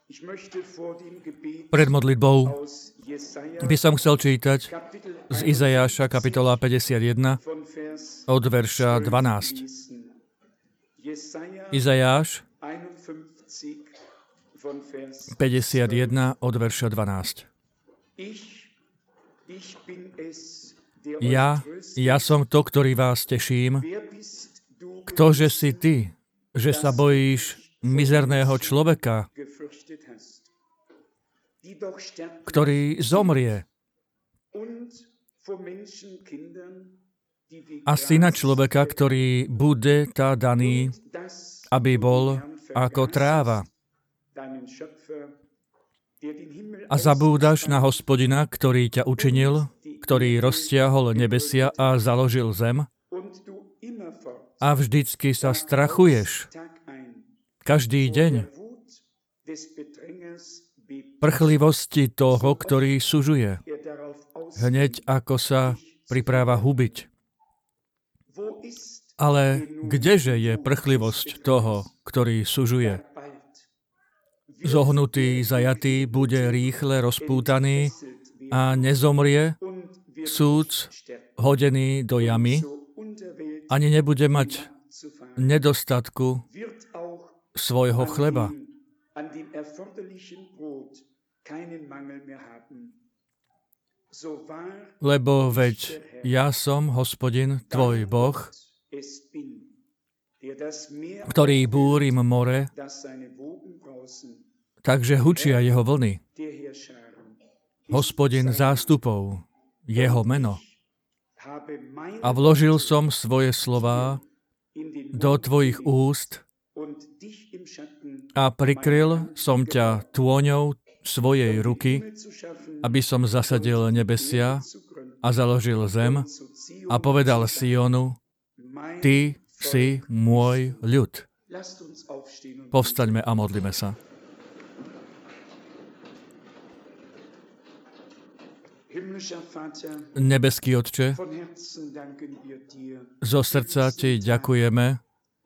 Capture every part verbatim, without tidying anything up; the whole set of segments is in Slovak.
Pred modlitbou by som chcel čítať z Izajáša kapitola päťdesiatjeden od verša dvanásť. Izajáš päťdesiatjeden od verša dvanásť. Ja, ja som to, ktorý vás teším. Ktože si ty, že sa bojíš mizerného človeka, ktorý zomrie, a syna človeka, ktorý bude tá daný, aby bol ako tráva. A zabúdaš na Hospodina, ktorý ťa učinil, ktorý roztiahol nebesia a založil zem, a vždycky sa strachuješ každý deň prchlivosti toho, ktorý sužuje, hneď ako sa pripráva hubiť. Ale kdeže je prchlivosť toho, ktorý sužuje? Zohnutý, zajatý, bude rýchle rozpútaný a nezomrie, súc hodený do jamy, ani nebude mať nedostatku svojho chleba. Lebo veď ja som Hospodin, tvoj Boh, ktorý búrim more, takže hučia jeho vlny. Hospodin zástupov, jeho meno. A vložil som svoje slová do tvojich úst a prikryl som ťa tôňou svojej ruky, aby som zasadil nebesia a založil zem a povedal Sionu, ty si môj ľud. Povstaňme a modlíme sa. Nebeský Otče, zo srdca ti ďakujeme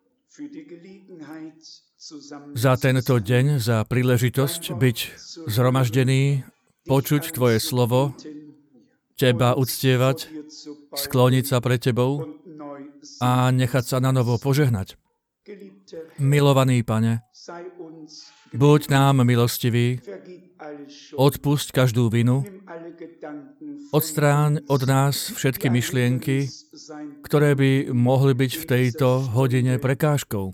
za tento deň, za príležitosť byť zhromaždený, počuť tvoje slovo, teba uctievať, skloniť sa pred tebou a nechať sa na novo požehnať. Milovaný Pane, buď nám milostivý, odpusť každú vinu, odstráň od nás všetky myšlienky, ktoré by mohli byť v tejto hodine prekážkou.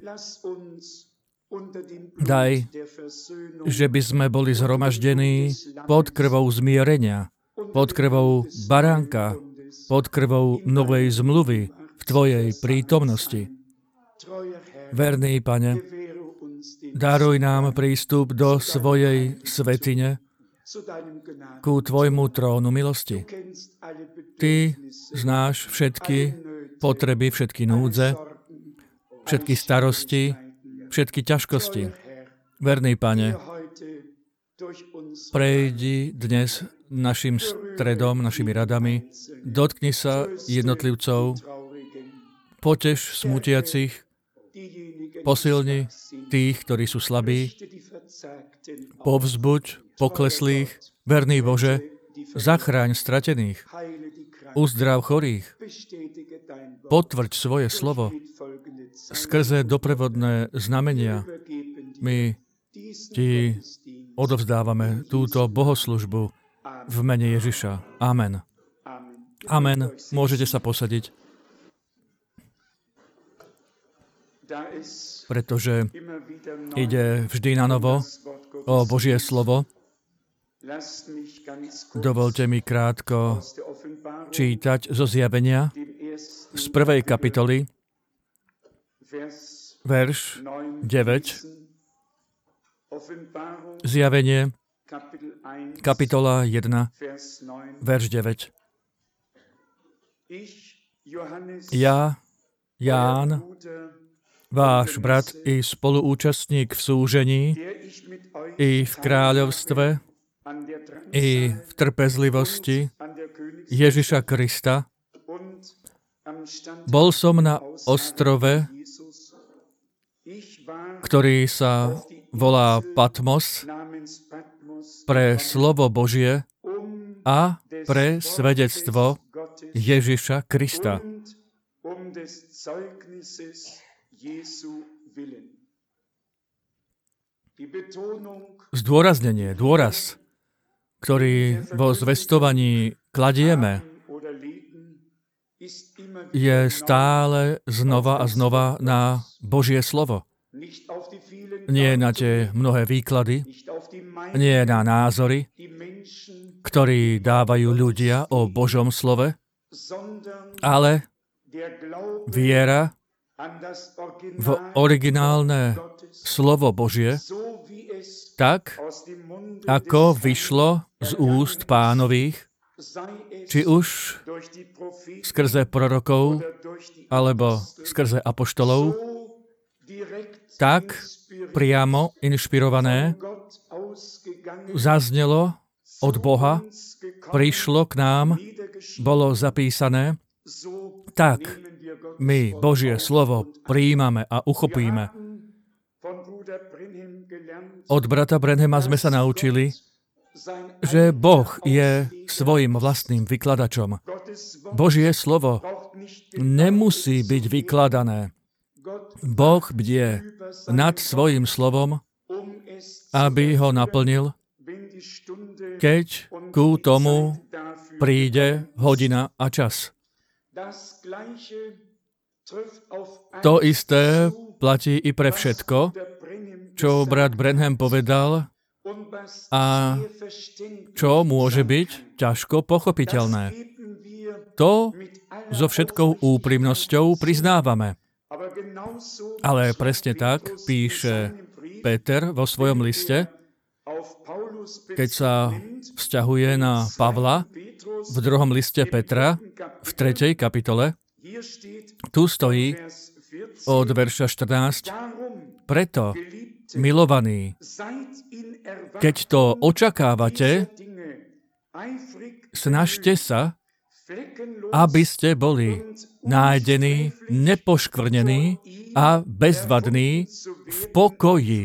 Daj, že by sme boli zhromaždení pod krvou zmierenia, pod krvou baránka, pod krvou novej zmluvy v Tvojej prítomnosti. Verný Pane, daruj nám prístup do svojej svätyne, ku Tvojmu trónu milosti. Ty znáš všetky potreby, všetky núdze, všetky starosti, všetky ťažkosti. Verný Pane, prejdi dnes našim stredom, našimi radami, dotkni sa jednotlivcov, poteš smutiacich, posilni tých, ktorí sú slabí, povzbuď pokleslých, verný Bože, zachráň stratených, uzdrav chorých, potvrď svoje slovo skrze doprevodné znamenia. My ti odovzdávame túto bohoslužbu v mene Ježiša. Amen. Amen. Môžete sa posadiť. Pretože ide vždy na novo o Božie slovo. Dovolte mi krátko čítať zo Zjavenia z prvej kapitoly, verš deväť. Zjavenie, kapitola jeden, verš deväť. Ja, Ján, váš brat i spoluúčastník v súžení, i v kráľovstve, i v trpezlivosti Ježiša Krista. Bol som na ostrove, ktorý sa volá Patmos, pre slovo Božie a pre svedectvo Ježiša Krista. Zdôraznenie, dôraz, ktorý vo zvestovaní kladieme, je stále znova a znova na Božie slovo. Nie na tie mnohé výklady, nie na názory, ktorí dávajú ľudia o Božom slove, ale viera v originálne slovo Božie, tak, ako vyšlo z úst Pánových, či už skrze prorokov, alebo skrze apoštolov, tak priamo inšpirované zaznelo od Boha, prišlo k nám, bolo zapísané, tak my Božie slovo prijímame a uchopíme. Od brata Branhama sme sa naučili, že Boh je svojim vlastným vykladačom. Božie slovo nemusí byť vykladané. Boh bdie nad svojim slovom, aby ho naplnil, keď ku tomu príde hodina a čas. To isté platí i pre všetko, čo brat Branham povedal a čo môže byť ťažko pochopiteľné. To so všetkou úprimnosťou priznávame. Ale presne tak píše Peter vo svojom liste, keď sa vzťahuje na Pavla v druhom liste Petra v tretej kapitole. Tu stojí od verša štrnásť. Preto, milovaní, keď to očakávate, snažte sa, aby ste boli nájdení, nepoškvrnení a bezvadní v pokoji.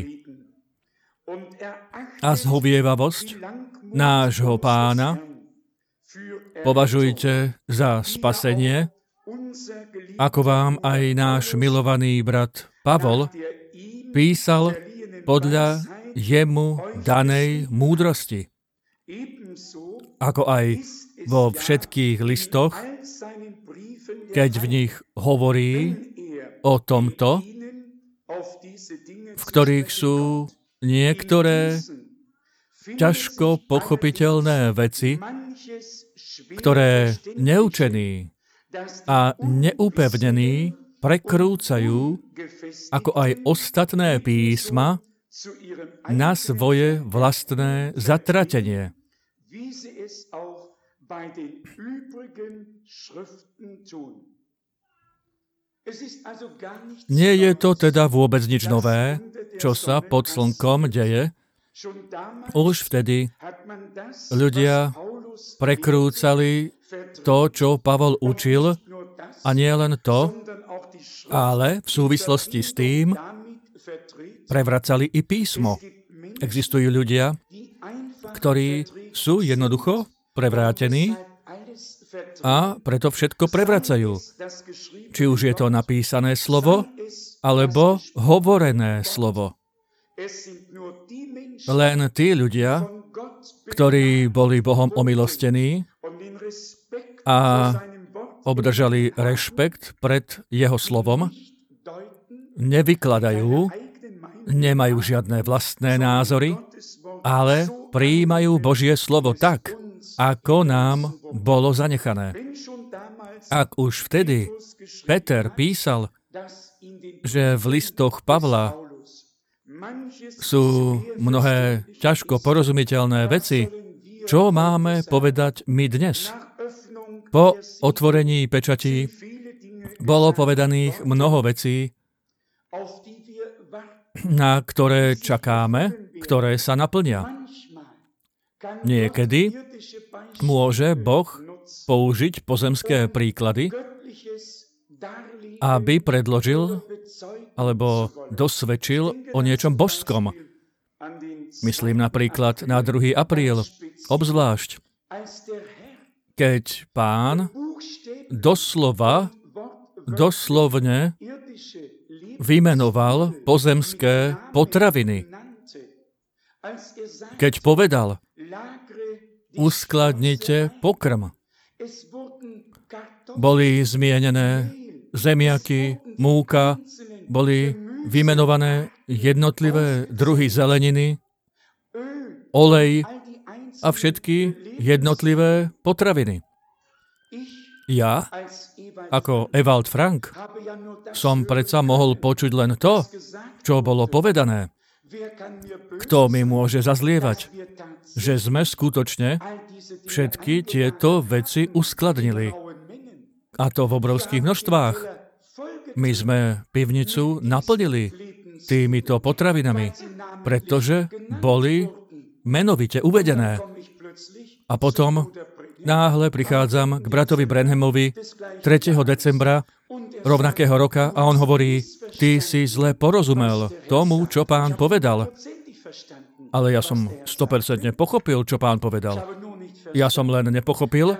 A zhovievavosť nášho Pána považujte za spasenie, ako vám aj náš milovaný brat Pavol písal podľa jemu danej múdrosti. Ako aj vo všetkých listoch, keď v nich hovorí o tomto, v ktorých sú niektoré ťažko pochopiteľné veci, ktoré neučení a neupevnení prekrúcajú, ako aj ostatné písma, na svoje vlastné zatratenie. Nie je to teda vôbec nič nové, čo sa pod slnkom deje. Už vtedy ľudia prekrúcali to, čo Pavol učil, a nie len to, ale v súvislosti s tým prevracali i písmo. Existujú ľudia, ktorí sú jednoducho prevrátení a preto všetko prevracajú. Či už je to napísané slovo, alebo hovorené slovo. Len tí ľudia, ktorí boli Bohom omilostení a obdržali rešpekt pred jeho slovom, nevykladajú, nemajú žiadne vlastné názory, ale prijímajú Božie slovo tak, ako nám bolo zanechané. Ak už vtedy Peter písal, že v listoch Pavla sú mnohé ťažko porozumiteľné veci, čo máme povedať my dnes? Po otvorení pečatí bolo povedaných mnoho vecí, na ktoré čakáme, ktoré sa naplnia. Niekedy môže Boh použiť pozemské príklady, aby predložil alebo dosvedčil o niečom božskom. Myslím napríklad na druhý apríl, obzvlášť, keď Pán doslova, doslovne vymenoval pozemské potraviny. Keď povedal, uskladnite pokrm. Boli zmienené zemiaky, múka, boli vymenované jednotlivé druhy zeleniny, olej a všetky jednotlivé potraviny. Ja, ako Ewald Frank, som predsa mohol počuť len to, čo bolo povedané. Kto mi môže zazlievať, že sme skutočne všetky tieto veci uskladnili. A to v obrovských množstvách. My sme pivnicu naplnili týmito potravinami, pretože boli menovite uvedené. A potom náhle prichádzam k bratovi Branhamovi tretieho decembra rovnakého roka a on hovorí, ty si zle porozumel tomu, čo Pán povedal. Ale ja som sto percent pochopil, čo Pán povedal. Ja som len nepochopil,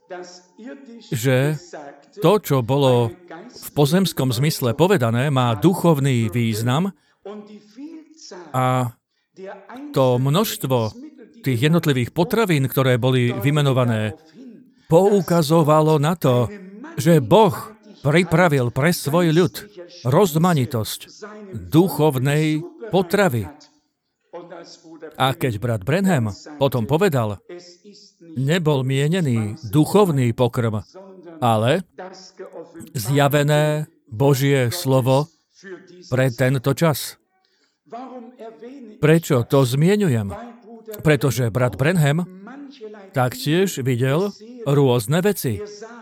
že to, čo bolo v pozemskom zmysle povedané, má duchovný význam a to množstvo tých jednotlivých potravín, ktoré boli vymenované, poukazovalo na to, že Boh pripravil pre svoj ľud rozmanitosť duchovnej potravy. A keď brat Branham potom povedal, nebol mienený duchovný pokrm, ale zjavené Božie slovo pre tento čas. Prečo to zmieňujem? Pretože brat Branham taktiež videl rôzne veci.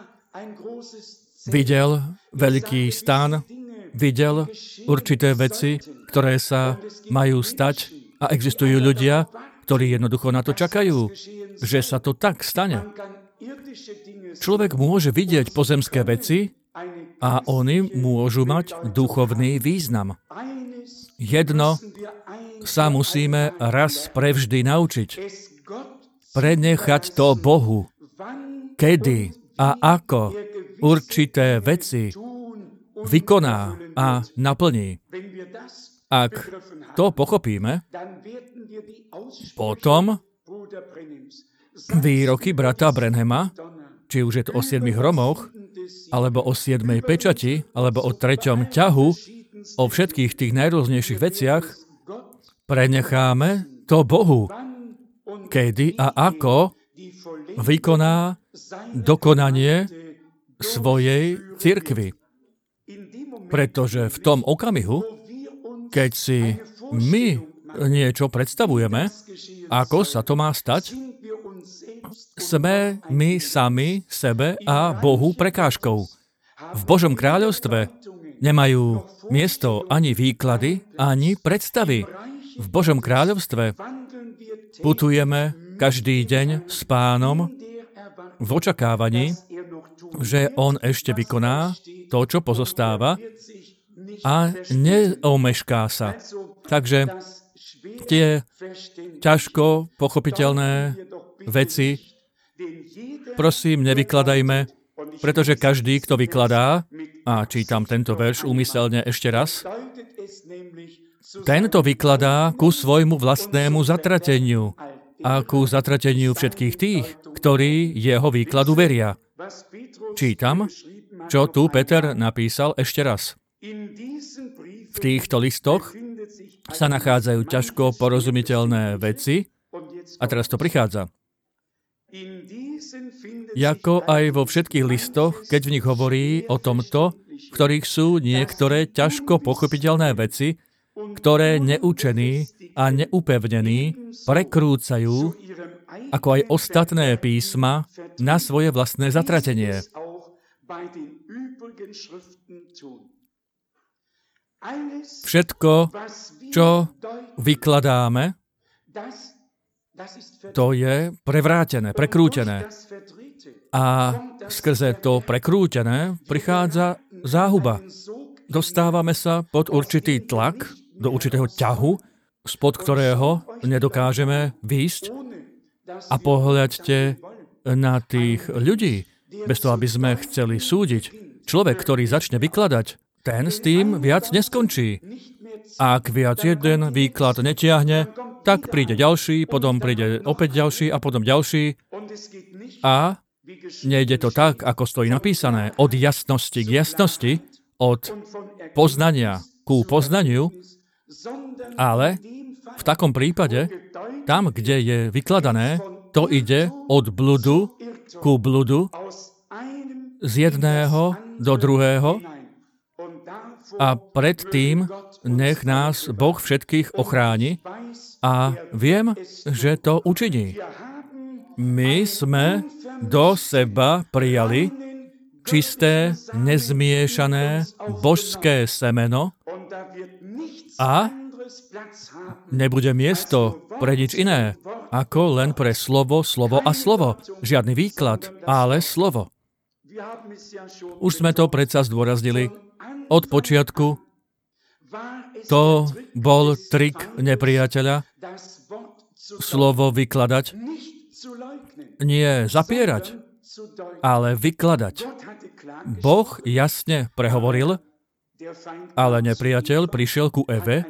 Videl veľký stan, videl určité veci, ktoré sa majú stať a existujú ľudia, ktorí jednoducho na to čakajú, že sa to tak stane. Človek môže vidieť pozemské veci a oni môžu mať duchovný význam. Jedno sa musíme raz prevždy naučiť. Prenechať to Bohu. Kedy a ako určité veci vykoná a naplní. Ak to pochopíme, potom výroky brata Branhama, či už je to o siedmich hromoch, alebo o siedmej pečati, alebo o treťom ťahu, o všetkých tých najrôznejších veciach, prenecháme to Bohu. Kedy a ako vykoná dokonanie svojej cirkvi. Pretože v tom okamihu, keď si my niečo predstavujeme, ako sa to má stať, sme my sami sebe a Bohu prekážkou. V Božom kráľovstve nemajú miesto ani výklady, ani predstavy. V Božom kráľovstve putujeme každý deň s Pánom v očakávaní, že On ešte vykoná to, čo pozostáva a neomešká sa. Takže tie ťažko pochopiteľné veci, prosím, nevykladajme, pretože každý, kto vykladá, a čítam tento verš úmyselne ešte raz, tento vykladá ku svojmu vlastnému zatrateniu a ku zatrateniu všetkých tých, ktorí jeho výkladu veria. Čítam, čo tu Peter napísal ešte raz. V týchto listoch sa nachádzajú ťažko porozumiteľné veci a teraz to prichádza. Jako aj vo všetkých listoch, keď v nich hovorí o tomto, v ktorých sú niektoré ťažko pochopiteľné veci, ktoré neučení a neupevnení prekrúcajú, ako aj ostatné písma, na svoje vlastné zatratenie. Všetko, čo vykladáme, to je prevrátené, prekrútené. A skrze to prekrútené prichádza záhuba. Dostávame sa pod určitý tlak, do určitého ťahu spod ktorého nedokážeme výjsť. A pohľaďte na tých ľudí, bez toho, aby sme chceli súdiť. Človek, ktorý začne vykladať, ten s tým viac neskončí. Ak viac jeden výklad netiahne, tak príde ďalší, potom príde opäť ďalší a potom ďalší. A nejde to tak, ako stojí napísané, od jasnosti k jasnosti, od poznania ku poznaniu, ale v takom prípade, tam, kde je vykladané, to ide od bludu ku bludu, z jedného do druhého, a predtým nech nás Boh všetkých ochráni a viem, že to učiní. My sme do seba prijali čisté, nezmiešané božské semeno a nebude miesto pre nič iné, ako len pre slovo, slovo a slovo. Žiadny výklad, ale slovo. Už sme to predsa zdôraznili od počiatku. To bol trik nepriateľa. Slovo vykladať. Nie zapierať, ale vykladať. Boh jasne prehovoril, ale nepriateľ prišiel ku Eve,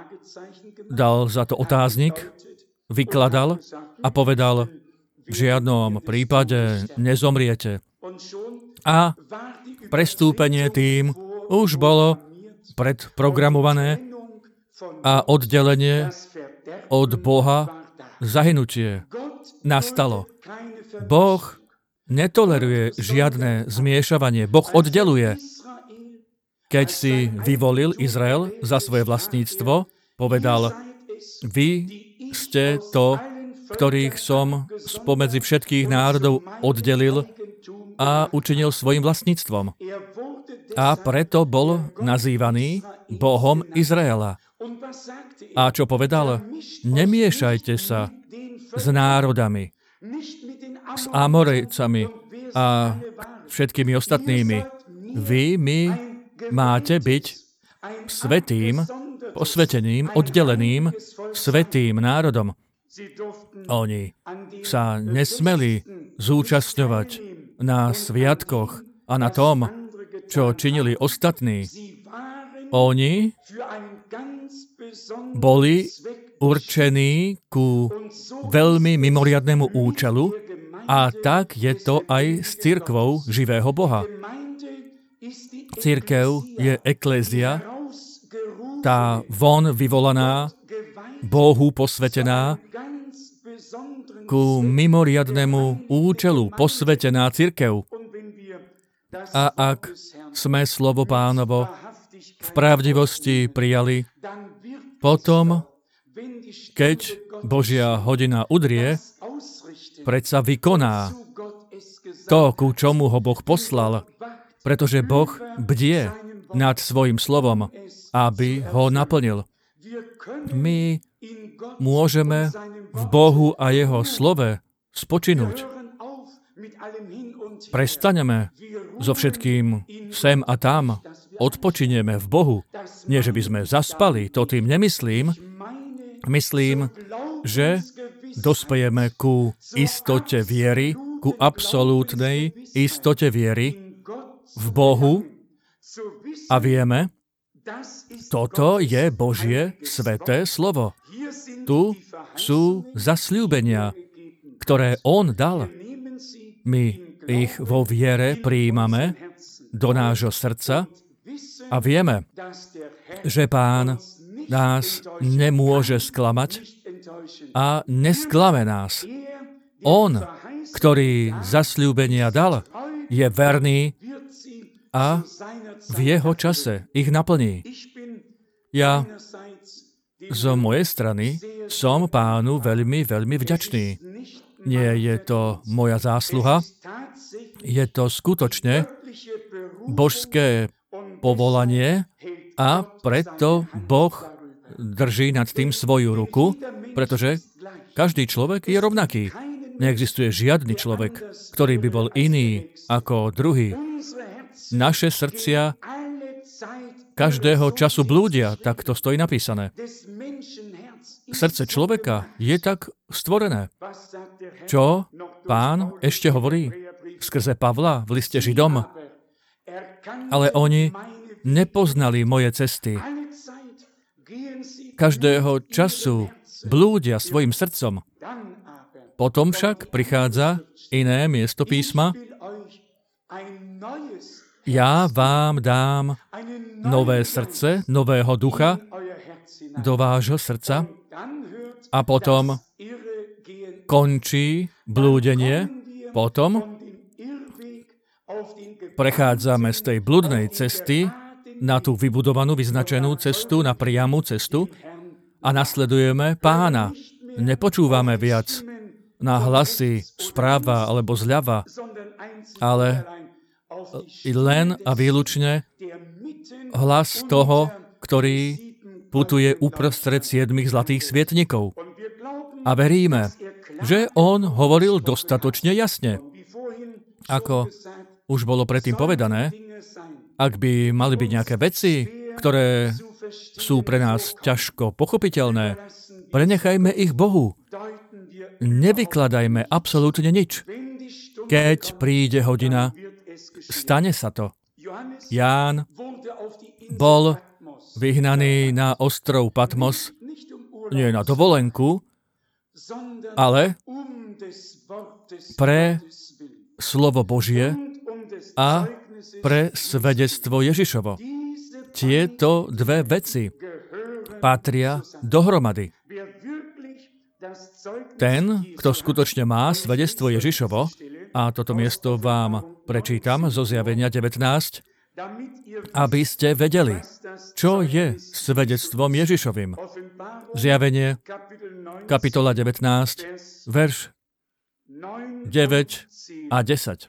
dal za to otáznik, vykladal a povedal, v žiadnom prípade nezomriete. A prestúpenie tým už bolo predprogramované a oddelenie od Boha, zahynutie, nastalo. Boh netoleruje žiadne zmiešavanie. Boh oddeluje. Keď si vyvolil Izrael za svoje vlastníctvo, povedal, vy ste to, ktorých som spomedzi všetkých národov oddelil a učinil svojim vlastníctvom. A preto bol nazývaný Bohom Izraela. A čo povedal? Nemiešajte sa s národami, s Amorejcami a všetkými ostatnými. Vy mi máte byť svätým, posveteným, oddeleným, svätým národom. Oni sa nesmeli zúčastňovať na sviatkoch a na tom, čo činili ostatní. Oni boli určení ku veľmi mimoriadnemu účelu a tak je to aj s cirkvou živého Boha. Cirkev je eklézia, tá von vyvolaná, Bohu posvetená, ku mimoriadnemu účelu posvetená cirkev. A ak sme slovo Pánovo v pravdivosti prijali, potom, keď Božia hodina udrie, predsa vykoná to, ku čomu ho Boh poslal, pretože Boh bdie nad svojim slovom, aby ho naplnil. My môžeme v Bohu a jeho slove spočinúť. Prestaneme so všetkým sem a tam, odpočinieme v Bohu. Nie, že by sme zaspali, to tým nemyslím. Myslím, že dospejeme ku istote viery, ku absolútnej istote viery v Bohu a vieme, toto je Božie sväté slovo. Tu sú zasľúbenia, ktoré On dal. My ich vo viere prijímame do nášho srdca a vieme, že Pán nás nemôže sklamať a nesklame nás. On, ktorý zasľúbenia dal, je verný a v jeho čase ich naplní. Ja z mojej strany som Pánu veľmi, veľmi vďačný. Nie je to moja zásluha, je to skutočne božské povolanie a preto Boh drží nad tým svoju ruku, pretože každý človek je rovnaký. Neexistuje žiadny človek, ktorý by bol iný ako druhý. Naše srdcia každého času blúdia, tak to stojí napísané. srdce človeka je tak stvorené. Čo Pán ešte hovorí skrze Pavla v liste Židom? Ale oni nepoznali moje cesty. Každého času blúdia svojim srdcom. Potom však prichádza iné miesto písma. Ja vám dám nové srdce, nového ducha do vášho srdca a potom končí blúdenie. Potom prechádzame z tej bludnej cesty na tú vybudovanú, vyznačenú cestu, na priamu cestu a nasledujeme Pána. Nepočúvame viac na hlasy správa alebo zľava, ale len a výlučne hlas toho, ktorý putuje uprostred siedmich zlatých svietnikov. A veríme, že on hovoril dostatočne jasne. Ako už bolo predtým povedané, ak by mali byť nejaké veci, ktoré sú pre nás ťažko pochopiteľné, prenechajme ich Bohu. Nevykladajme absolútne nič. Keď príde hodina, stane sa to. Ján bol vyhnaný na ostrov Patmos, nie na dovolenku, ale pre slovo Božie a pre svedectvo Ježišovo. Tieto dve veci patria dohromady. Ten, kto skutočne má svedectvo Ježišovo, a toto miesto vám prečítam zo Zjavenia devätnásť, aby ste vedeli, čo je svedectvom Ježišovým. Zjavenie, kapitola devätnásť, verš deväť a desať.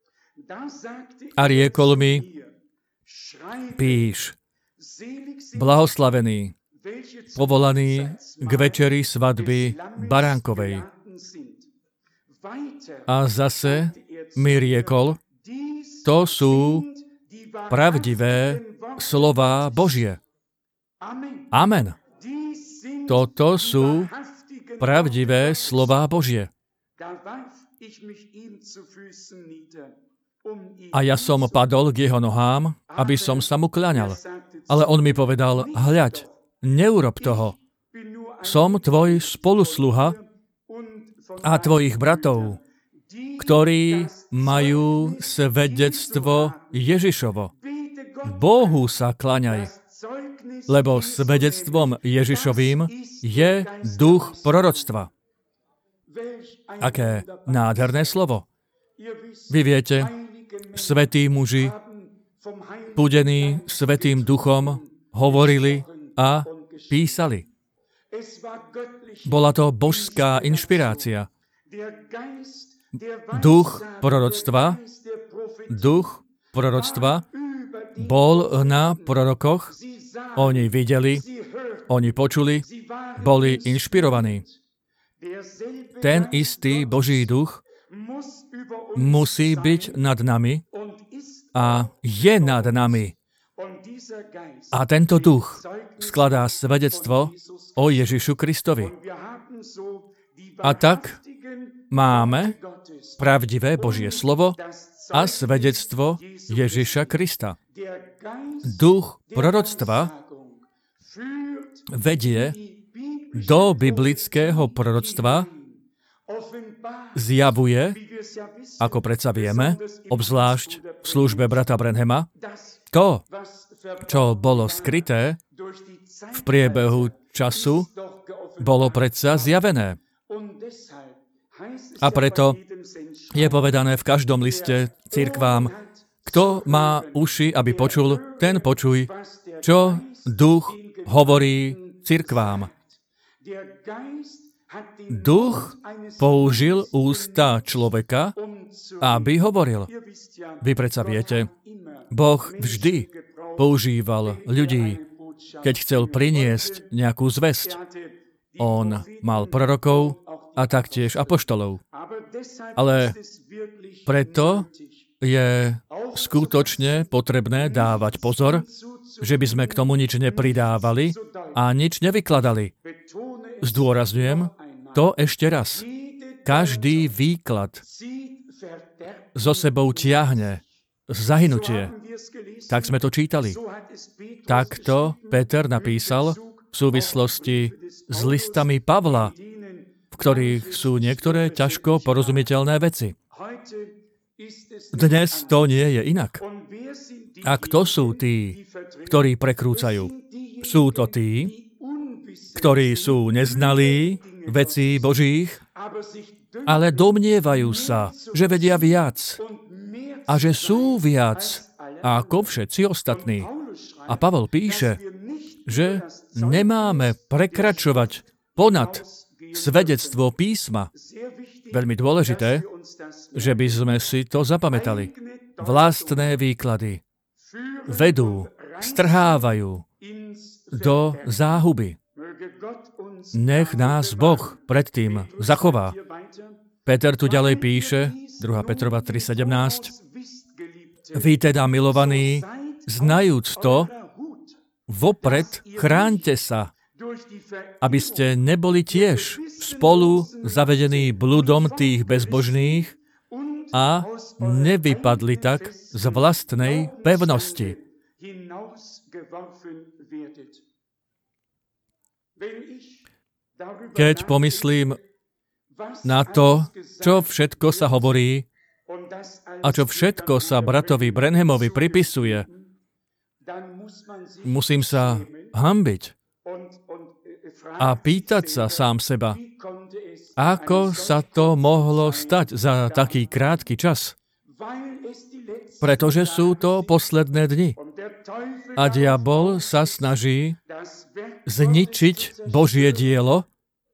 A riekol mi, píš, blahoslavený, povolaný k večeri svadby baránkovej. A zase mi riekol, to sú pravdivé slová Božie. Amen. Toto sú pravdivé slová Božie. A ja som padol k jeho nohám, aby som sa mu kľaňal. Ale on mi povedal, hľaď, neurob toho. Som tvoj spolusluha a tvojich bratov, ktorí majú svedectvo Ježišovo. Bohu sa kľaňaj, lebo svedectvom Ježišovým je duch proroctva. Aké nádherné slovo. Vy viete, svätí muži, púdení Svätým duchom, hovorili a písali. Bola to božská inšpirácia. Duch proroctva, duch proroctva bol na prorokoch. Oni videli, oni počuli, boli inšpirovaní. Ten istý Boží duch musí byť nad nami a je nad nami. A tento duch skladá svedectvo o Ježišu Kristovi. A tak máme pravdivé Božie slovo a svedectvo Ježiša Krista. Duch proroctva vedie do biblického proroctva, zjavuje, ako predsa vieme, obzvlášť v službe brata Branhama, to, čo bolo skryté v priebehu času, bolo predsa zjavené. A preto je povedané v každom liste cirkvám, kto má uši, aby počul, ten počuj, čo duch hovorí cirkvám. Duch použil ústa človeka, aby hovoril. Vy predsa viete, Boh vždy používal ľudí, keď chcel priniesť nejakú zvesť. On mal prorokov a taktiež apoštolov. Ale preto je skutočne potrebné dávať pozor, že by sme k tomu nič nepridávali a nič nevykladali. Zdôrazňujem to ešte raz. Každý výklad so sebou tiahne zahynutie. Tak sme to čítali. Takto Peter napísal v súvislosti s listami Pavla, v ktorých sú niektoré ťažko porozumiteľné veci. Dnes to nie je inak. A kto sú tí, ktorí prekrúcajú? Sú to tí, ktorí sú neznalí vecí Božích, ale domnievajú sa, že vedia viac a že sú viac ako všetci ostatní. A Pavel píše, že nemáme prekračovať ponad svedectvo písma. Veľmi dôležité, že by sme si to zapamätali. Vlastné výklady vedú, strhávajú do záhuby. Nech nás Boh predtým zachová. Peter tu ďalej píše, druhá Petrova tri sedemnásť, vy teda, milovaní, znajúc to, vopred chráňte sa, aby ste neboli tiež spolu zavedení bludom tých bezbožných a nevypadli tak z vlastnej pevnosti. Keď pomyslím na to, čo všetko sa hovorí a čo všetko sa bratovi Branhamovi pripisuje, musím sa hanbiť a pýtať sa sám seba, ako sa to mohlo stať za taký krátky čas. Pretože sú to posledné dni. A diabol sa snaží zničiť Božie dielo,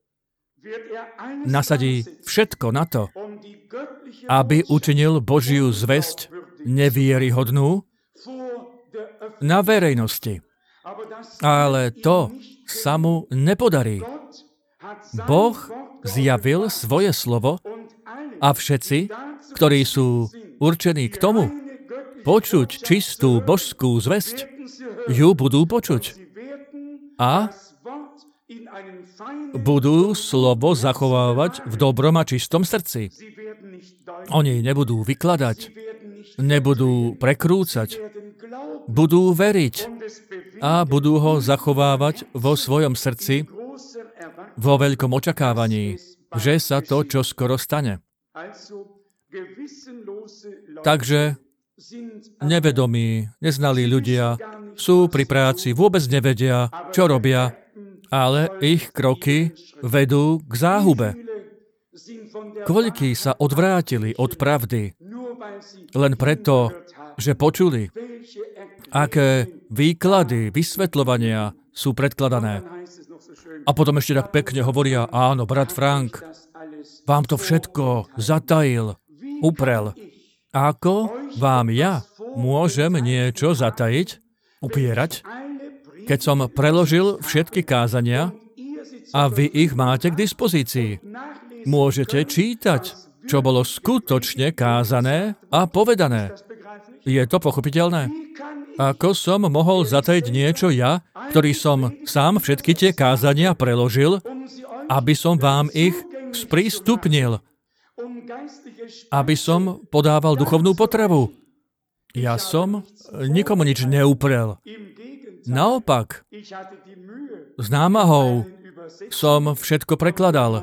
nasadí všetko na to, aby učinil Božiu zvesť nevieryhodnú na verejnosti. Ale to sa mu nepodarí. Boh zjavil svoje slovo a všetci, ktorí sú určení k tomu, počuť čistú božskú zvesť, ju budú počuť. A budú slovo zachovávať v dobrom a čistom srdci. Oni nebudú vykladať, nebudú prekrúcať, budú veriť a budú ho zachovávať vo svojom srdci vo veľkom očakávaní, že sa to čoskoro stane. Takže nevedomí, neznalí ľudia sú pri práci, vôbec nevedia, čo robia, ale ich kroky vedú k záhube. Koľkí sa odvrátili od pravdy len preto, že počuli, aké výklady, vysvetľovania sú predkladané. A potom ešte tak pekne hovoria, áno, brat Frank, vám to všetko zatajil, uprel. Ako vám ja môžem niečo zatajiť, upierať, keď som preložil všetky kázania a vy ich máte k dispozícii. Môžete čítať, čo bolo skutočne kázané a povedané. Je to pochopiteľné? Ako som mohol zatajiť niečo ja, ktorý som sám všetky tie kázania preložil, aby som vám ich sprístupnil, aby som podával duchovnú potravu. Ja som nikomu nič neuprel. Naopak, s námahou som všetko prekladal.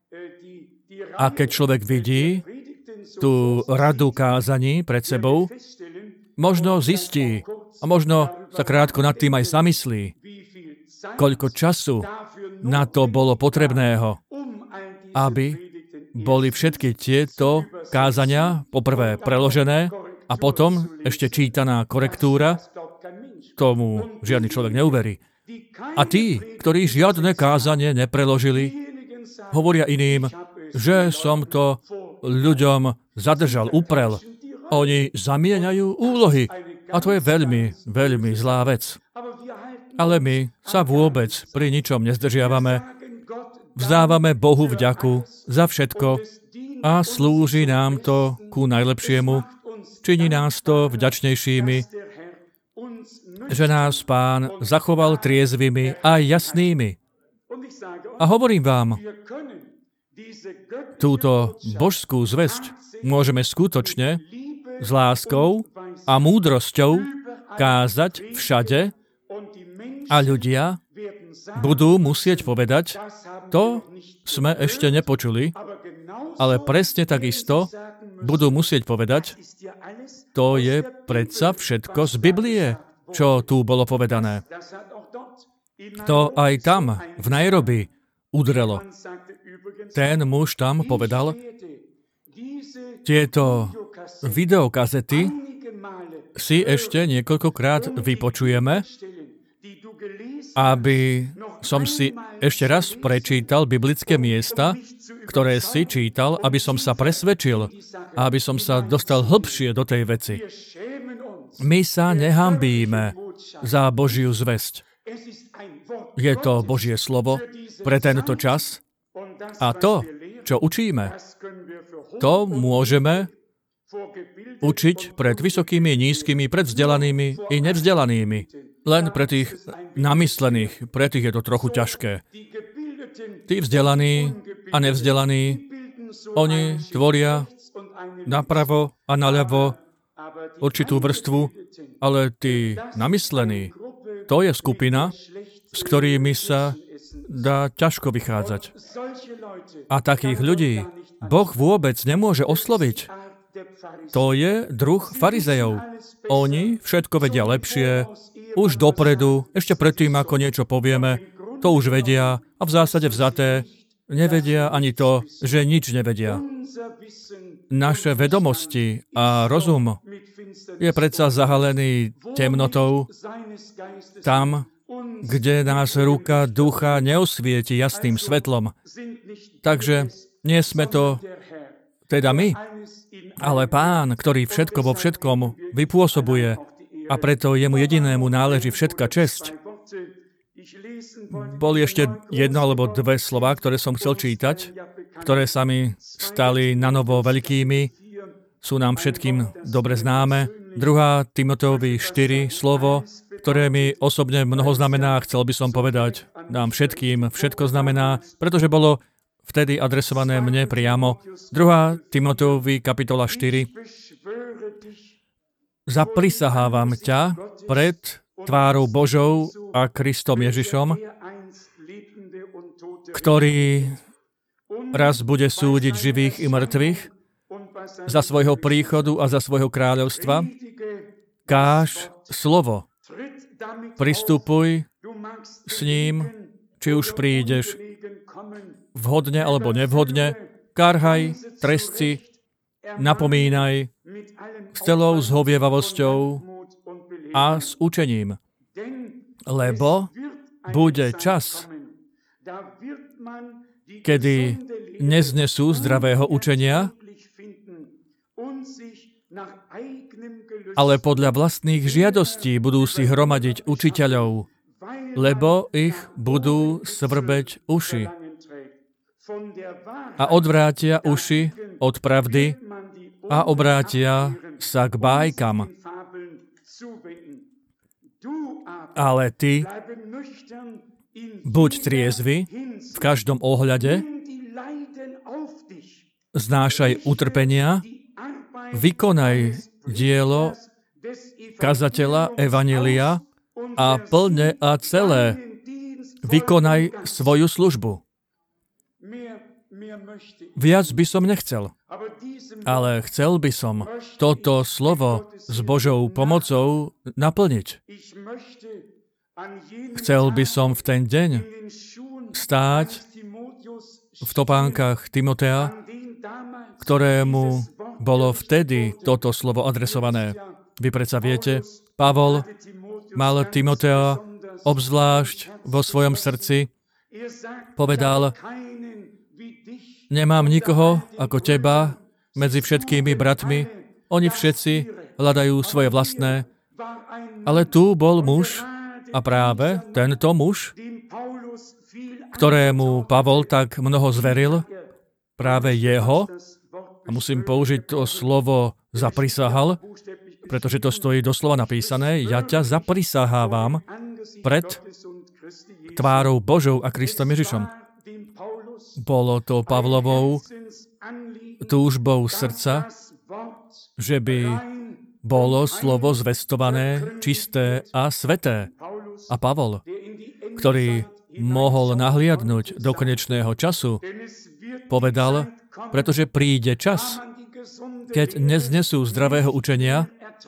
A keď človek vidí tú radu kázaní pred sebou, možno zistí a možno sa krátko nad tým aj zamyslí, koľko času na to bolo potrebného, aby boli všetky tieto kázania poprvé preložené a potom ešte čítaná korektúra, tomu žiadny človek neuverí. A tí, ktorí žiadne kázanie nepreložili, hovoria iným, že som to ľuďom zadržal, uprel. Oni zamieňajú úlohy. A to je veľmi, veľmi zlá vec. Ale my sa vôbec pri ničom nezdržiavame. Vzdávame Bohu vďaku za všetko a slúži nám to ku najlepšiemu. Činí nás to vďačnejšími, že nás Pán zachoval triezvými a jasnými. A hovorím vám, túto božskú zvesť môžeme skutočne s láskou a múdrosťou kázať všade a ľudia budú musieť povedať, to sme ešte nepočuli, ale presne takisto budú musieť povedať, to je predsa všetko z Biblie, čo tu bolo povedané. To aj tam, v Nairobi, udrelo. Ten muž tam povedal, tieto videokazety si ešte niekoľkokrát vypočujeme, aby som si ešte raz prečítal biblické miesta, ktoré si čítal, aby som sa presvedčil a aby som sa dostal hlbšie do tej veci. My sa nehambíme za Božiu zvesť. Je to Božie slovo pre tento čas a to, čo učíme, to môžeme učiť pred vysokými, nízkymi, pred vzdelanými i nevzdelanými. Len pre tých namyslených, pre tých je to trochu ťažké. Tí vzdelaní a nevzdelaní, oni tvoria napravo a naľavo určitú vrstvu, ale tí namyslení, to je skupina, s ktorými sa dá ťažko vychádzať. A takých ľudí Boh vôbec nemôže osloviť. To je druh farizejov. Oni všetko vedia lepšie, už dopredu, ešte predtým, ako niečo povieme, to už vedia a v zásade vzaté nevedia ani to, že nič nevedia. Naše vedomosti a rozum je predsa zahalený temnotou tam, kde nás ruka ducha neosvieti jasným svetlom. Takže nie sme to teda my, ale Pán, ktorý všetko vo všetkom vypôsobuje a preto jemu jedinému náleží všetka česť. Boli ešte jedno alebo dve slová, ktoré som chcel čítať, ktoré sa mi stali nanovo veľkými, sú nám všetkým dobre známe. Druhá Timoteovi štyri slovo, ktoré mi osobne mnoho znamená, chcel by som povedať nám všetkým, všetko znamená, pretože bolo vtedy adresované mne priamo. Druhá Timoteovi kapitola štyri. Zaprisahávam ťa pred tvárou Božou a Kristom Ježišom, ktorý raz bude súdiť živých i mŕtvych za svojho príchodu a za svojho kráľovstva. Káž slovo. Pristupuj s ním, či už prídeš vhodne alebo nevhodne. Karhaj, trestci, napomínaj s celou zhovievavosťou a s učením. Lebo bude čas, kedy neznesú zdravého učenia, ale podľa vlastných žiadostí budú si hromadiť učiteľov, lebo ich budú svrbeť uši. A odvrátia uši od pravdy a obrátia sa k bájkam. Ale ty buď triezvy v každom ohľade, znášaj utrpenia, vykonaj dielo kazateľa evanjelia a plne a celé vykonaj svoju službu. Viac by som nechcel, ale chcel by som toto slovo s Božou pomocou naplniť. Chcel by som v ten deň stáť v topánkach Timotea, ktorému bolo vtedy toto slovo adresované. Vy predsa viete, Pavol mal Timotea obzvlášť vo svojom srdci, povedal, nemám nikoho ako teba medzi všetkými bratmi, oni všetci hľadajú svoje vlastné, ale tu bol muž, a práve tento muž, ktorému Pavol tak mnoho zveril, práve jeho, a musím použiť to slovo zaprisahal, pretože to stojí doslova napísané, ja ťa zaprisahávam pred tvárou Božou a Kristom Ježišom. Bolo to Pavlovou túžbou srdca, že by bolo slovo zvestované, čisté a sveté. A Pavol, ktorý mohol nahliadnúť do konečného času, povedal, pretože príde čas, keď neznesú zdravého učenia,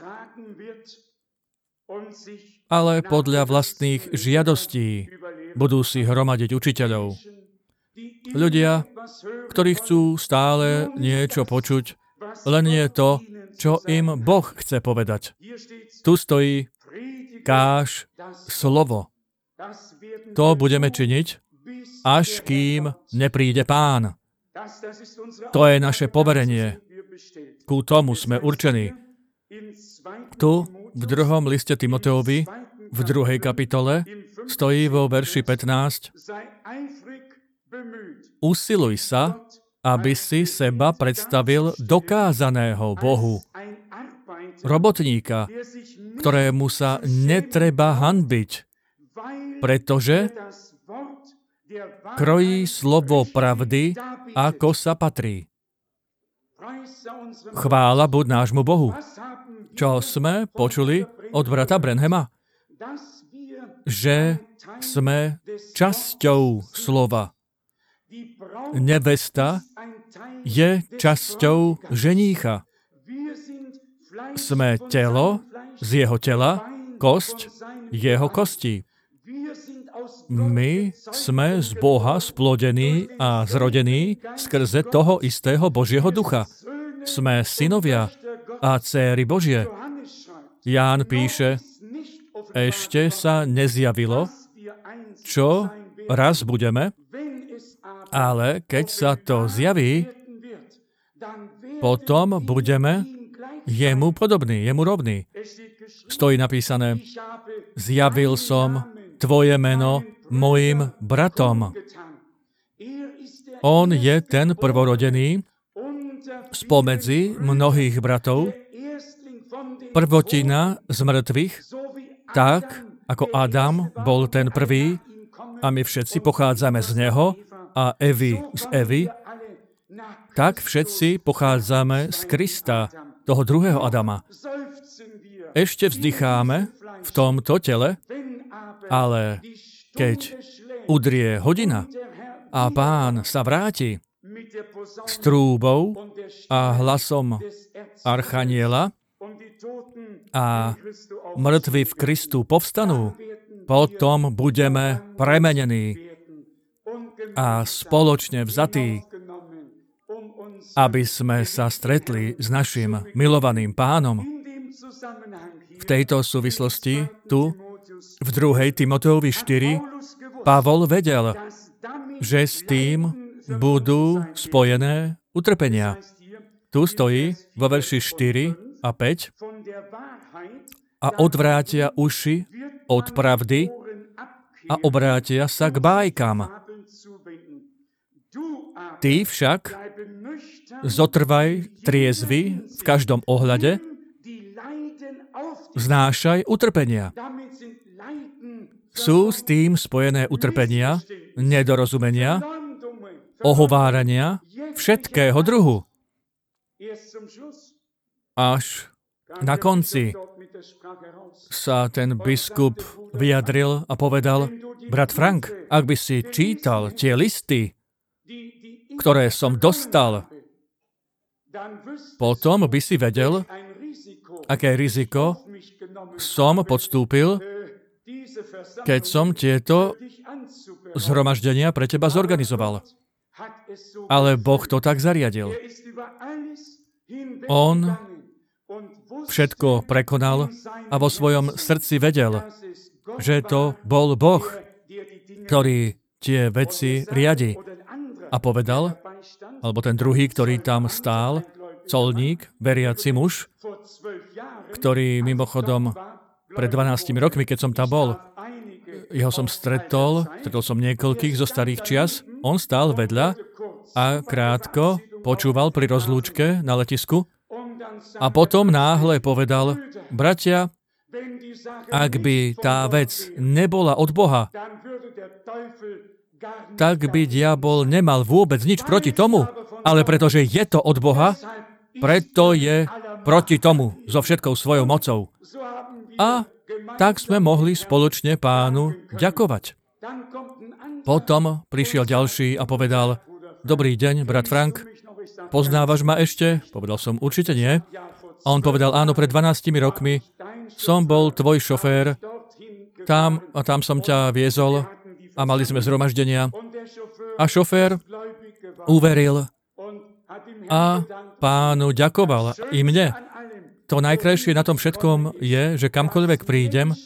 ale podľa vlastných žiadostí budú si hromadiť učiteľov. Ľudia, ktorí chcú stále niečo počuť, len nie to, čo im Boh chce povedať. Tu stojí káž slovo. To budeme činiť, až kým nepríde Pán. To je naše poverenie. Ku tomu sme určení. Tu, v druhom liste Timoteovi, v druhej kapitole, stojí vo verši pätnásť: Usiluj sa, aby si seba predstavil dokázaného Bohu, robotníka, ktorému sa netreba hanbiť, pretože krojí slovo pravdy, ako sa patrí. Chvála buď nášmu Bohu. Čo sme počuli od brata Branhama? Že sme časťou slova. Nevesta je časťou ženícha. Sme telo z jeho tela, kosť jeho kostí. My sme z Boha splodení a zrodení skrze toho istého Božieho ducha. Sme synovia a dcéry Božie. Ján píše, ešte sa nezjavilo, čo raz budeme, ale keď sa to zjaví, potom budeme jemu podobní, jemu rovní. Stojí napísané, zjavil som tvoje meno mojim bratom. On je ten prvorodený spomedzi mnohých bratov, prvotina z mŕtvych, tak ako Adam bol ten prvý a my všetci pochádzame z neho a Evy z Evy, tak všetci pochádzame z Krista, toho druhého Adama. Ešte vzdycháme v tomto tele, ale keď udrie hodina a Pán sa vráti s trúbou a hlasom archaniela a mŕtvi v Kristu povstanú, potom budeme premenení a spoločne vzatí, aby sme sa stretli s našim milovaným Pánom. V tejto súvislosti tu, v druhej Timoteovi štyri, Pavol vedel, že s tým budú spojené utrpenia. Tu stojí vo verši štyri a päť: a odvrátia uši od pravdy a obrátia sa k bájkam. Ty však zotrvaj triezvy v každom ohľade, znášaj utrpenia. Sú s tým spojené utrpenia, nedorozumenia, ohovárania, všetkého druhu. Až na konci sa ten biskup vyjadril a povedal, brat Frank, ak by si čítal tie listy, ktoré som dostal, potom by si vedel, aké riziko som podstúpil, keď som tieto zhromaždenia pre teba zorganizoval. Ale Boh to tak zariadil. On všetko prekonal a vo svojom srdci vedel, že to bol Boh, ktorý tie veci riadi. A povedal, alebo ten druhý, ktorý tam stál, colník, veriaci muž, ktorý mimochodom pred dvanástimi rokmi, keď som tam bol, jeho som stretol, stretol som niekoľkých zo starých čias, on stál vedľa a krátko počúval pri rozlúčke na letisku a potom náhle povedal, bratia, ak by tá vec nebola od Boha, tak by diabol nemal vôbec nič proti tomu, ale pretože je to od Boha, preto je proti tomu so všetkou svojou mocou. A tak sme mohli spoločne Pánu ďakovať. Potom prišiel ďalší a povedal: Dobrý deň, brat Frank, poznávaš ma ešte? Povedal som: Určite nie. A on povedal: Áno, pred dvanástimi rokmi som bol tvoj šofér, tam a tam som ťa viezol a mali sme zhromaždenia. A šofér uveril a Pánu ďakoval i mne. To najkrajšie na tom všetkom je, že kamkoľvek prídem,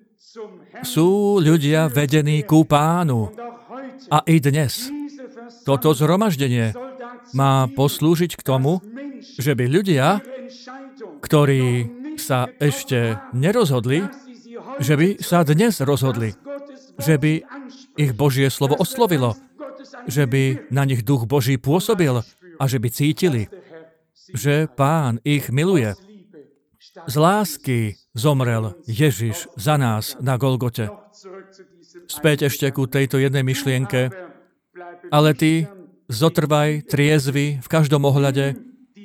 sú ľudia vedení ku Pánu. A i dnes toto zhromaždenie má poslúžiť k tomu, že by ľudia, ktorí sa ešte nerozhodli, že by sa dnes rozhodli, že by ich Božie slovo oslovilo, že by na nich Duch Boží pôsobil a že by cítili, že Pán ich miluje. Z lásky zomrel Ježiš za nás na Golgote. Späť ešte ku tejto jednej myšlienke, ale ty zotrvaj triezvy v každom ohľade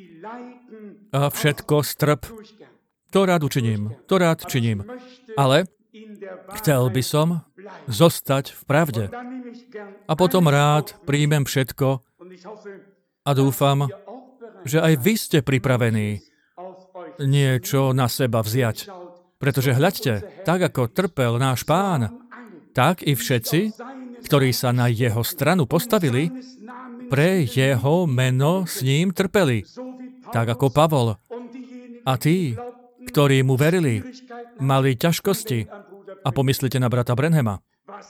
a všetko strp. To rád učiním, to rád činím. Ale chcel by som zostať v pravde. A potom rád príjmem všetko a dúfam, že aj vy ste pripravení niečo na seba vziať. Pretože hľaďte, tak ako trpel náš Pán, tak i všetci, ktorí sa na jeho stranu postavili, pre jeho meno s ním trpeli. Tak ako Pavol. A tí, ktorí mu verili, mali ťažkosti. A pomyslite na brata Branhama.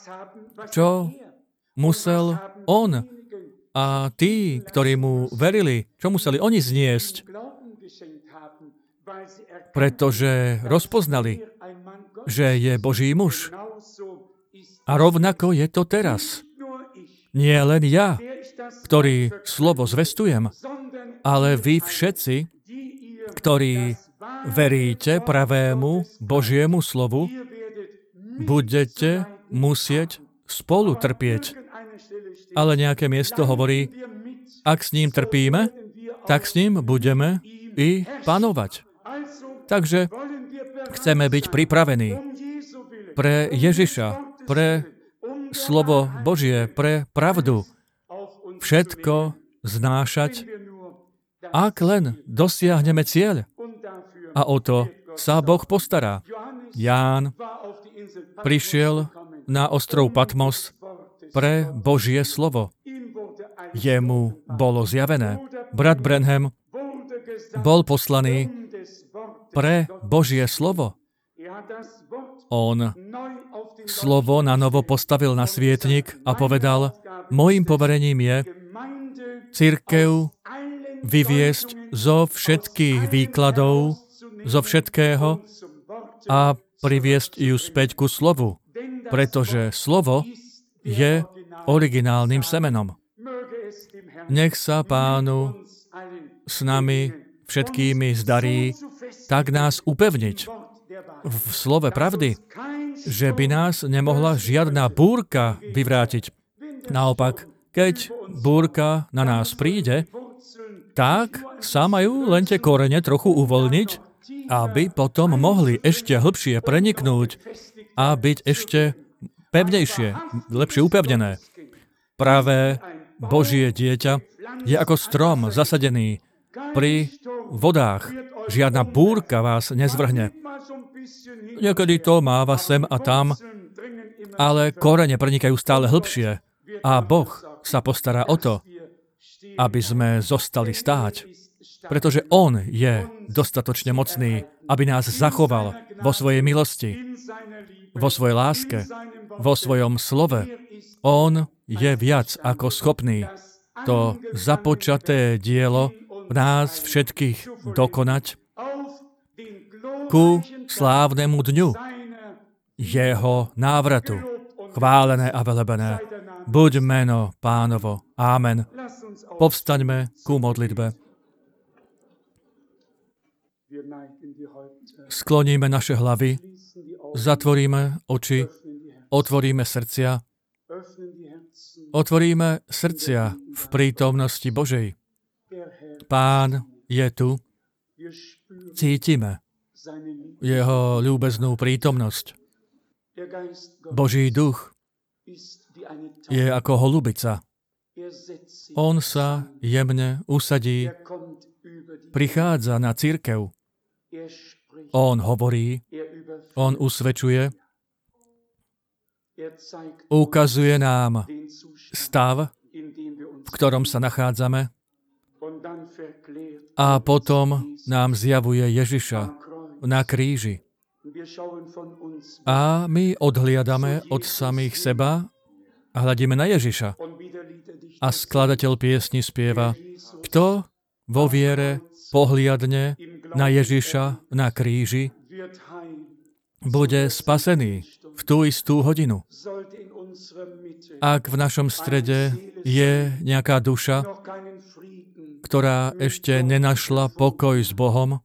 Čo musel on a tí, ktorí mu verili, čo museli oni zniesť? Pretože rozpoznali, že je Boží muž. A rovnako je to teraz. Nie len ja, ktorý slovo zvestujem, ale vy všetci, ktorí veríte pravému Božiemu slovu, budete musieť spolu trpieť. Ale nejaké miesto hovorí, ak s ním trpíme, tak s ním budeme i panovať. Takže chceme byť pripravení pre Ježiša, pre slovo Božie, pre pravdu. Všetko znášať, ak len dosiahneme cieľ. A o to sa Boh postará. Ján prišiel na ostrov Patmos pre Božie slovo. Jemu bolo zjavené. Brat Branham bol poslaný pre Božie slovo. On slovo na novo postavil na svietnik a povedal, mojím poverením je cirkev vyviesť zo všetkých výkladov, zo všetkého a priviesť ju späť ku slovu, pretože slovo je originálnym semenom. Nech sa Pánu s nami všetkými zdarí tak nás upevniť v slove pravdy, že by nás nemohla žiadna búrka vyvrátiť. Naopak, keď búrka na nás príde, tak sa majú len tie korene trochu uvoľniť, aby potom mohli ešte hlbšie preniknúť a byť ešte pevnejšie, lepšie upevnené. Pravé Božie dieťa je ako strom zasadený pri vodách. Žiadna búrka vás nezvrhne. Niekedy to máva sem a tam, ale korene prenikajú stále hlbšie a Boh sa postará o to, aby sme zostali stáť. Pretože On je dostatočne mocný, aby nás zachoval vo svojej milosti, vo svojej láske, vo svojom slove. On je viac ako schopný to započaté dielo v nás všetkých dokonať ku slávnemu dňu jeho návratu. Chválené a velebené buď meno Pánovo. Amen. Povstaňme ku modlitbe. Skloníme naše hlavy, zatvoríme oči, otvoríme srdcia otvoríme srdcia v prítomnosti Božej. Pán je tu, cítime jeho ľúbeznú prítomnosť. Boží duch je ako holubica. On sa jemne usadí, prichádza na cirkev. On hovorí, on usvedčuje, ukazuje nám stav, v ktorom sa nachádzame, a potom nám zjavuje Ježiša na kríži. A my odhliadame od samých seba a hľadíme na Ježiša. A skladateľ piesni spieva, kto vo viere pohliadne na Ježiša na kríži, bude spasený v tú istú hodinu. Ak v našom strede je nejaká duša, ktorá ešte nenašla pokoj s Bohom,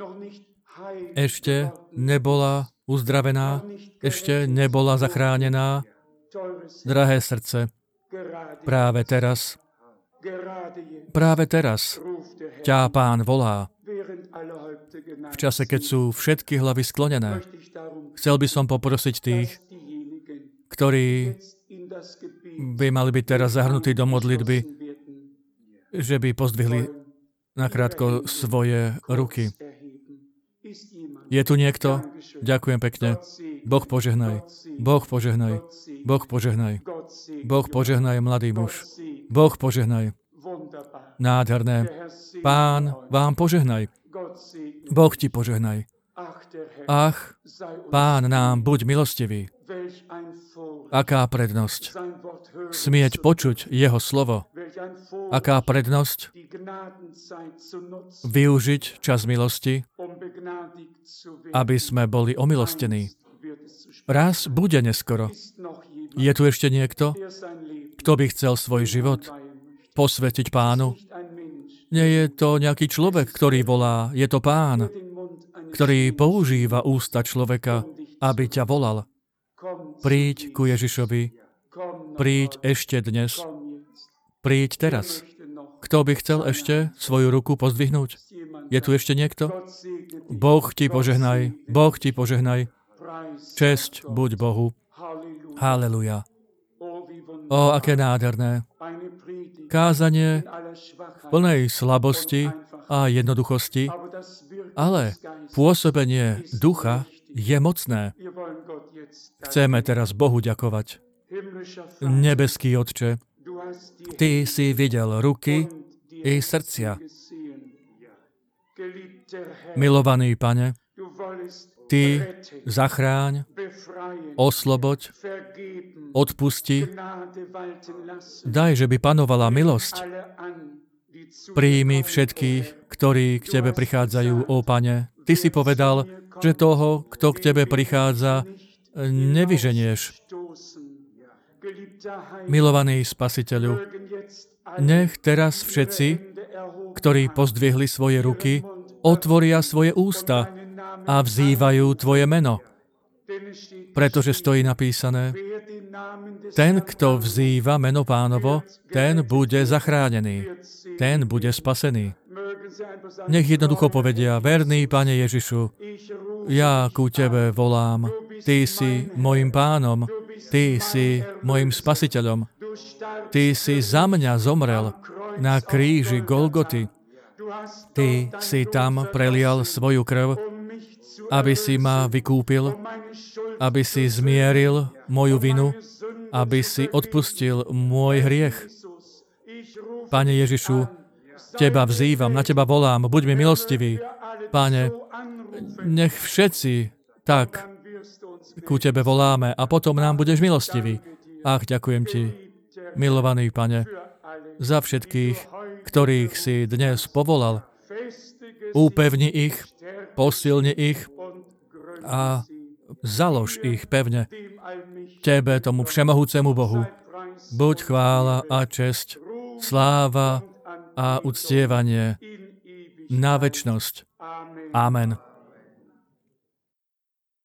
ešte nebola uzdravená, ešte nebola zachránená, drahé srdce, práve teraz, práve teraz ťa Pán volá. V čase, keď sú všetky hlavy sklonené, chcel by som poprosiť tých, ktorí by mali byť teraz zahrnutí do modlitby, že by pozdvihli nakrátko svoje ruky. Je tu niekto? Ďakujem pekne. Boh požehnaj. Boh požehnaj. Boh požehnaj. Boh požehnaj, mladý muž. Boh požehnaj. Nádherné. Pán vám požehnaj. Boh ti požehnaj. Ach, Pán nám buď milostivý. Aká prednosť. Smieť počuť jeho slovo. Aká prednosť využiť čas milosti, aby sme boli omilostení. Raz bude neskoro. Je tu ešte niekto, kto by chcel svoj život posvetiť Pánu? Nie je to nejaký človek, ktorý volá, je to Pán, ktorý používa ústa človeka, aby ťa volal. Príď ku Ježišovi, príď ešte dnes, príď teraz. Kto by chcel ešte svoju ruku pozdvihnúť? Je tu ešte niekto? Boh ti požehnaj, Boh ti požehnaj. Česť buď Bohu. Haleluja. Ó, aké nádherné. Kázanie v plnej slabosti a jednoduchosti, ale pôsobenie ducha je mocné. Chceme teraz Bohu ďakovať. Nebeský Otče, Ty si videl ruky i srdcia. Milovaný Pane, Ty zachráň, osloboď, odpusti, daj, že by panovala milosť. Príjmi všetkých, ktorí k Tebe prichádzajú, ó Pane. Ty si povedal, že toho, kto k Tebe prichádza, nevyženieš. Milovaný Spasiteľu, nech teraz všetci, ktorí pozdvihli svoje ruky, otvoria svoje ústa a vzývajú Tvoje meno. Pretože stojí napísané, ten, kto vzýva meno Pánovo, ten bude zachránený, ten bude spasený. Nech jednoducho povedia, verný Pane Ježišu, ja ku Tebe volám, Ty si mojim Pánom, Ty si mojim Spasiteľom, Ty si za mňa zomrel na kríži Golgoty. Ty si tam prelial svoju krv, aby si ma vykúpil, aby si zmieril moju vinu, aby si odpustil môj hriech. Pane Ježišu, Teba vzývam, na Teba volám, buď mi milostivý. Pane, nech všetci tak ku Tebe voláme a potom nám budeš milostivý. Ach, ďakujem Ti, milovaný Pane, za všetkých, ktorých si dnes povolal. Upevni ich, posilni ich a založ ich pevne. Tebe, tomu všemohúcemu Bohu, buď chvála a česť, sláva a uctievanie na večnosť. Amen.